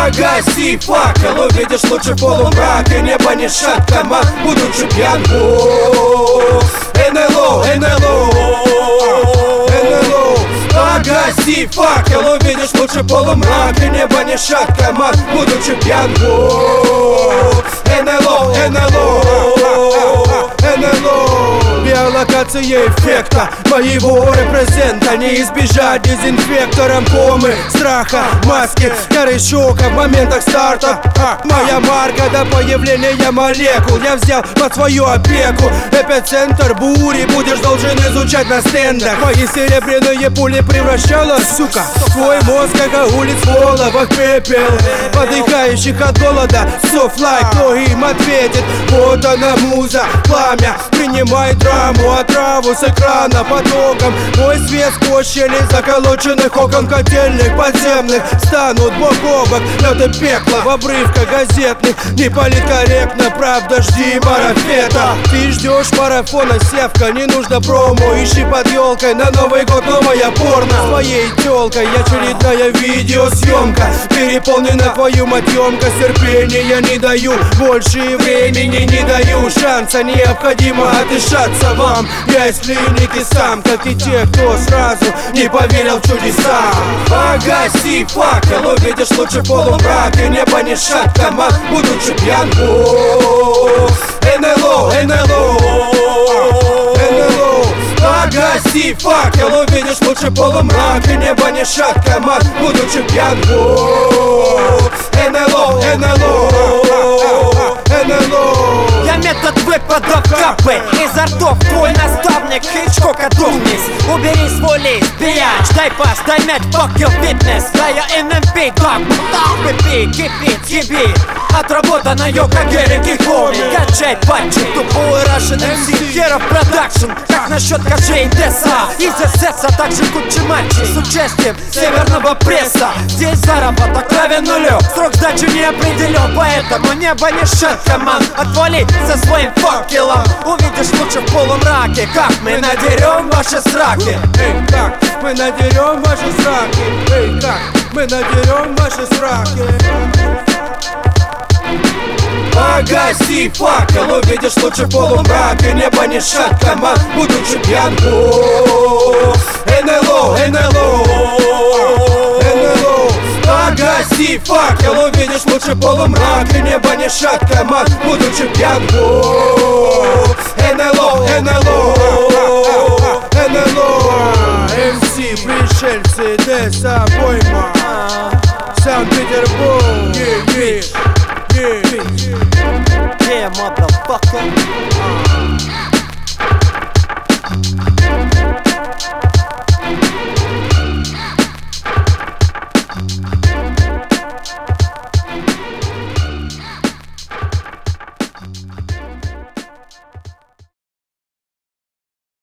Погаси факел, увидишь лучше полумрак. И небо не шатко, маг, будучи пьян. НЛО, НЛО, НЛО. Погаси факел, увидишь лучше полумрак. И небо не шатко, маг, будучи пьян. НЛО, НЛО, НЛО. Биолокация эффекта моего репрезента. Не избежать дезинфектором комы, страха, маски, коры шока в моментах старта. Моя марка до появления молекул я взял под свою опеку. Эпицентр бури будешь должен изучать на стендах. Мои серебряные пули превращала, сука, твой мозг, как улиц Волова, пепел. Подыхающих от голода, софт-лайк, кто им ответит? Вот она муза, пламя, принимай драму, отраву с экрана потоком. Мой свет сквозь щели заколоченных окон котельных подземных станут бок о бок. Это пекло в обрывках газетных. Не политкорректно, правда, жди марафета. Ты ждешь марафона, севка, не нужно промо. Ищи под елкой на Новый год новая порно. С твоей телкой очередная видеосъемка. Переполнена твою матемка. Терпения не даю, больше времени не даю. Шанса необходимо отдышаться вам. Я из клиники сам, как и те, кто сразу не поверил в чудеса. Погаси факел, увидишь лучше полумрак. И небо не шатко, маг, будучи пьян. НЛО, НЛО, НЛО. Погаси факел, увидишь лучше полумрак. И небо не шатко, маг, будучи пьян. НЛО, НЛО, НЛО. Я метод выпадов капы изо ртов, твой наставник Хичкок, одумнись. Убери свой лист, биач, дай пас, дай мяч, fuck your fitness. Да я НМП, так, пипи, кипит, ебит. Отработана йога, Герик и Хоми. Качай патчи, тупой Russian MC, Херов продакшн. Как насчет качей Теса? Из СС, а также куча матчей с участием северного пресса. Здесь заработок равен нулю, срок сдачи не определен. Поэтому небо не шатко, ман. Отвали со своим факелом. Увидишь лучше в полумраке, как мы надерем ваши сраки. Эй, как мы надерем ваши сраки. Эй, как мы надерем ваши сраки. Погаси факел, увидишь лучше полумрак. И небо не шатко, маг, будучи пьян. НЛО, НЛО, НЛО. Погаси факел, увидишь лучше полумрак. И небо не шатко, маг, будучи пьян. НЛО, НЛО, НЛО. МС, пришельцы, Деса, пойма, Санкт-Петербург.